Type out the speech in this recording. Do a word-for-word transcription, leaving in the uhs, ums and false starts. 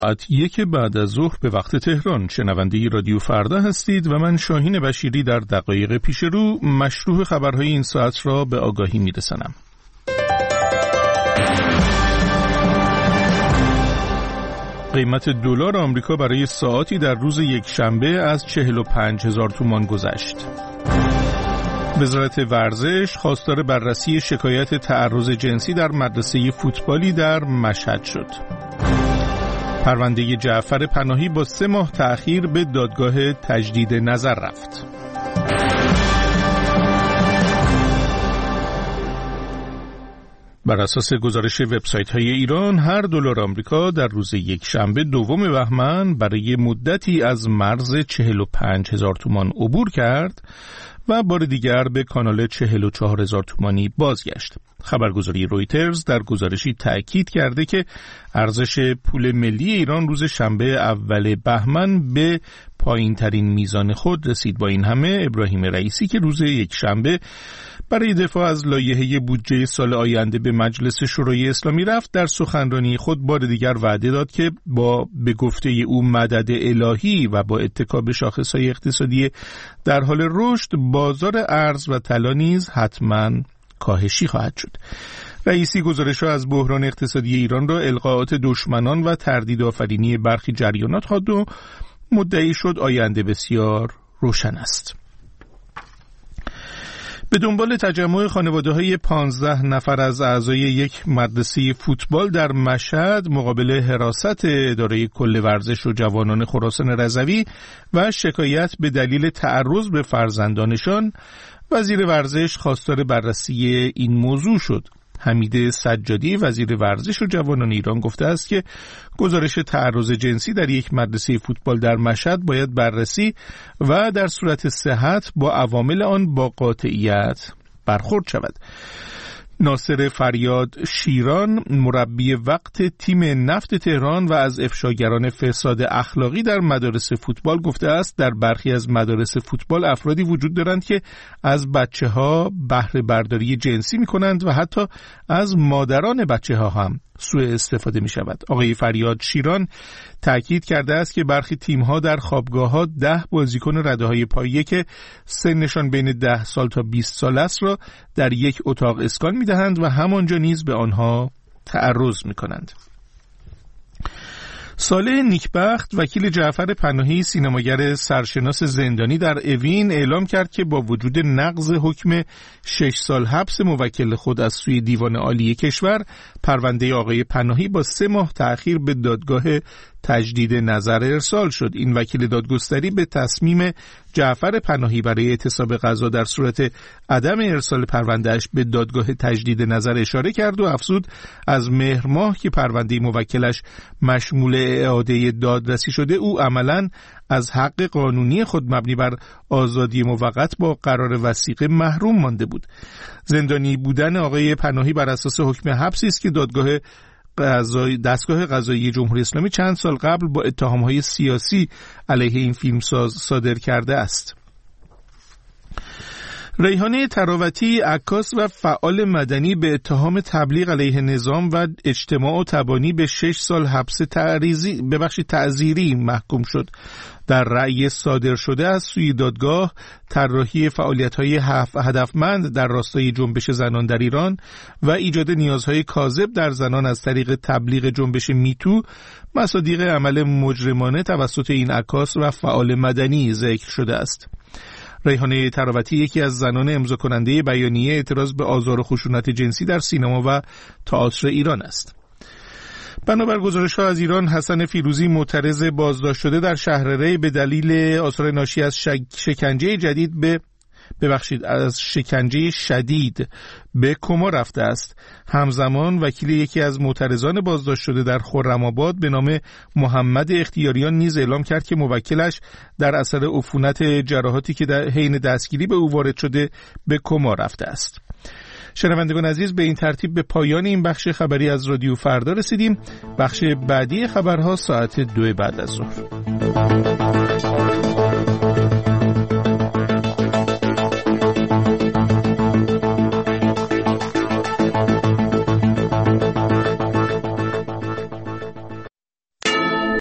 ساعت یک بعد از ظهر به وقت تهران شنونده رادیو فردا هستید و من شاهین بشیری در دقایق پیش رو مشروع خبرهای این ساعت را به آگاهی میرسانم. قیمت دلار آمریکا برای ساعتی در روز یک شنبه از چهل و پنج هزار تومان گذشت. وزارت ورزش خواستار بررسی شکایت تعرض جنسی در مدرسه فوتبالی در مشهد شد. پرونده جعفر پناهی با سه ماه تأخیر به دادگاه تجدید نظر رفت. بر اساس گزارش وبسایت‌های ایران، هر دلار آمریکا در روز یک شنبه دوم بهمن برای مدتی از مرز چهل و پنج هزار تومان عبور کرد و بار دیگر به کانال چهل و چهار هزار تومانی بازگشت. خبرگزاری رویترز در گزارشی تأکید کرده که ارزش پول ملی ایران روز شنبه اول بهمن به پایین ترین میزان خود رسید. با این همه ابراهیم رئیسی که روز یک شنبه برای دفاع از لایحه بودجه سال آینده به مجلس شورای اسلامی رفت، در سخنرانی خود بار دیگر وعده داد که با به گفته او مدد الهی و با اتکا به شاخص‌های اقتصادی در حال رشد، بازار ارز و طلا نیز حتماً کاهشی خواهد شد. رئیسی گزارش‌ها از بحران اقتصادی ایران را القاءات دشمنان و تردید آفرینی برخی جریانات خواند و مدعی شد آینده بسیار روشن است. به دنبال تجمع خانواده‌های پانزده نفر از اعضای یک مدرسه فوتبال در مشهد مقابل حراست اداره کل ورزش و جوانان خراسان رضوی و شکایت به دلیل تعرض به فرزندانشان، وزیر ورزش خواستار بررسی این موضوع شد. حمید سجادی وزیر ورزش و جوانان ایران گفته است که گزارش تعرض جنسی در یک مدرسه فوتبال در مشهد باید بررسی و در صورت صحت با عوامل آن با قاطعیت برخورد شود. ناصر فریاد شیران مربی وقت تیم نفت تهران و از افشاگران فساد اخلاقی در مدارس فوتبال گفته است در برخی از مدارس فوتبال افرادی وجود دارند که از بچه‌ها بهره برداری جنسی می‌کنند و حتی از مادران بچه‌ها هم سوء استفاده می شود. آقای فریاد شیران تأکید کرده است که برخی تیم‌ها در خوابگاه‌ها ده بازیکن رده‌های پایه که سنشان بین ده سال تا بیست سال است را در یک اتاق اسکان می‌دهند و همانجا نیز به آنها تعرض می‌کنند. صالح نیکبخت وکیل جعفر پناهی سینماگر سرشناس زندانی در اوین اعلام کرد که با وجود نقض حکم شش سال حبس موکل خود از سوی دیوان عالی کشور، پرونده آقای پناهی با سه ماه تأخیر به دادگاه تجدید نظر ارسال شد. این وکیل دادگستری به تصمیم جعفر پناهی برای اعتصاب قضا در صورت عدم ارسال پروندهش به دادگاه تجدید نظر اشاره کرد و افزود از مهر ماه که پرونده موکلش مشمول اعاده دادرسی شده، او عملاً از حق قانونی خود مبنی بر آزادی موقت با قرار وثیقه محروم مانده بود. زندانی بودن آقای پناهی بر اساس حکم حبسی است که دادگاه قضایی دستگاه قضایی جمهوری اسلامی چند سال قبل با اتهام‌های سیاسی علیه این فیلمساز صادر کرده است. ریحانه تراوتی عکاس و فعال مدنی به اتهام تبلیغ علیه نظام و اجتماع و تبانی به شش سال حبس تعزیری ببخشید تعزیری محکوم شد. در رأی صادر شده از سوی دادگاه، طراحی فعالیت‌های هدفمند در راستای جنبش زنان در ایران و ایجاد نیازهای کاذب در زنان از طریق تبلیغ جنبش میتو مصادیق عمل مجرمانه توسط این عکاس و فعال مدنی ذکر شده است. ریحانه تراوتی یکی از زنان امضا کننده بیانیه اعتراض به آزار و خشونت جنسی در سینما و تئاتر ایران است. بنابر گزارش‌ها از ایران، حسن فیروزی معترض بازداشت شده در شهر ری به دلیل آثار ناشی از شکنجه جدید به ببخشید از شکنجه شدید به کما رفته است. همزمان وکیل یکی از معترضان بازداشت شده در خرم‌آباد به نام محمد اختیاریان نیز اعلام کرد که موکلش در اثر عفونت جراحاتی که در حین دستگیری به او وارد شده به کما رفته است. شنوندگان عزیز، به این ترتیب به پایان این بخش خبری از رادیو فردا رسیدیم. بخش بعدی خبرها ساعت دو بعد از ظهر.